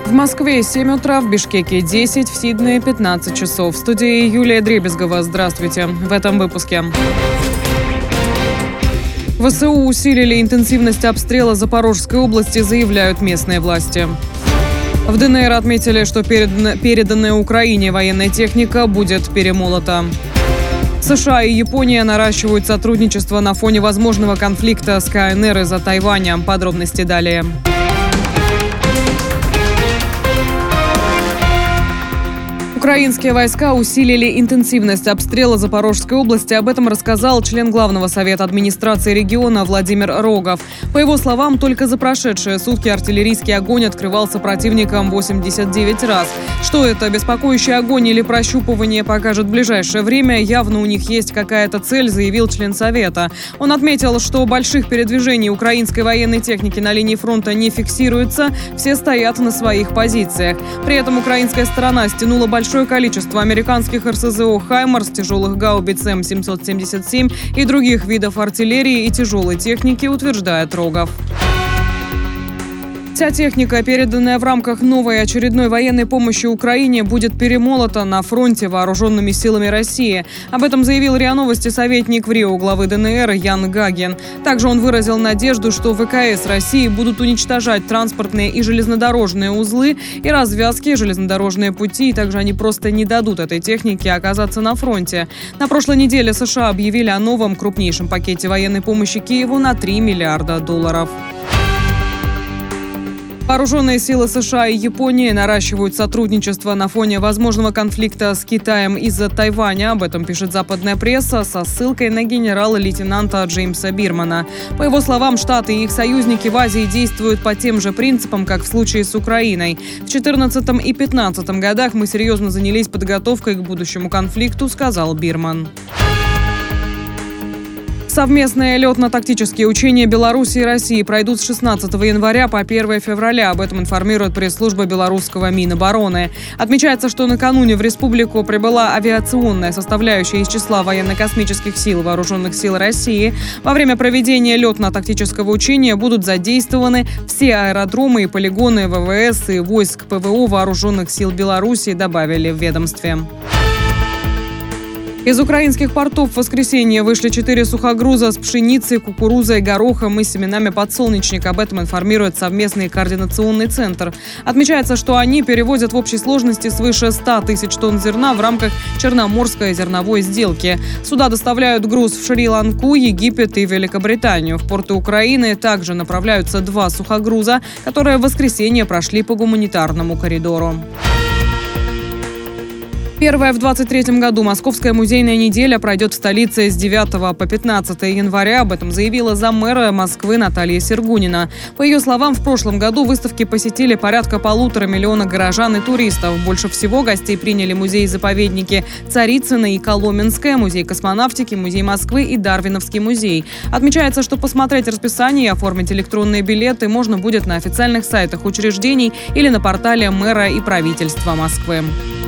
В Москве 7 утра, в Бишкеке 10, в Сиднее 15 часов. В студии Юлия Дребезгова. Здравствуйте. В этом выпуске. ВСУ усилили интенсивность обстрела Запорожской области, заявляют местные власти. В ДНР отметили, что переданная Украине военная техника будет перемолота. США и Япония наращивают сотрудничество на фоне возможного конфликта с КНР из-за Тайваня. Подробности далее. Украинские войска усилили интенсивность обстрела Запорожской области. Об этом рассказал член Главного совета администрации региона Владимир Рогов. По его словам, только за прошедшие сутки артиллерийский огонь открывался противником 89 раз. Что это, беспокоящий огонь или прощупывание, покажет в ближайшее время. Явно у них есть какая-то цель, заявил член совета. Он отметил, что больших передвижений украинской военной техники на линии фронта не фиксируется. Все стоят на своих позициях. При этом украинская сторона стянула большое количество американских РСЗО «Хаймарс», тяжелых гаубиц М777 и других видов артиллерии и тяжелой техники, утверждает Рогов. Вся техника, переданная в рамках новой очередной военной помощи Украине, будет перемолота на фронте вооруженными силами России. Об этом заявил РИА Новости советник в Рио главы ДНР Ян Гагин. Также он выразил надежду, что ВКС России будут уничтожать транспортные и железнодорожные узлы и развязки, железнодорожные пути. И также они просто не дадут этой технике оказаться на фронте. На прошлой неделе США объявили о новом крупнейшем пакете военной помощи Киеву на $3 миллиарда. Вооруженные силы США и Японии наращивают сотрудничество на фоне возможного конфликта с Китаем из-за Тайваня. Об этом пишет западная пресса со ссылкой на генерала-лейтенанта Джеймса Бирмана. По его словам, Штаты и их союзники в Азии действуют по тем же принципам, как в случае с Украиной. В 2014 и 2015 годах мы серьезно занялись подготовкой к будущему конфликту, сказал Бирман. Совместные летно-тактические учения Беларуси и России пройдут с 16 января по 1 февраля. Об этом информирует пресс-служба белорусского Минобороны. Отмечается, что накануне в республику прибыла авиационная составляющая из числа военно-космических сил Вооруженных сил России. Во время проведения летно-тактического учения будут задействованы все аэродромы и полигоны ВВС и войск ПВО Вооруженных сил Беларуси, добавили в ведомстве. Из украинских портов в воскресенье вышли 4 сухогруза с пшеницей, кукурузой, горохом и семенами подсолнечника. Об этом информирует совместный координационный центр. Отмечается, что они перевозят в общей сложности свыше 100 тысяч тонн зерна в рамках Черноморской зерновой сделки. Суда доставляют груз в Шри-Ланку, Египет и Великобританию. В порты Украины также направляются 2 сухогруза, которые в воскресенье прошли по гуманитарному коридору. Первая в 2023 году Московская музейная неделя пройдет в столице с 9 по 15 января. Об этом заявила заммэра Москвы Наталья Сергунина. По ее словам, в прошлом году выставки посетили порядка 1,5 миллиона горожан и туристов. Больше всего гостей приняли музеи-заповедники Царицыно и Коломенское, музей космонавтики, музей Москвы и Дарвиновский музей. Отмечается, что посмотреть расписание и оформить электронные билеты можно будет на официальных сайтах учреждений или на портале мэра и правительства Москвы.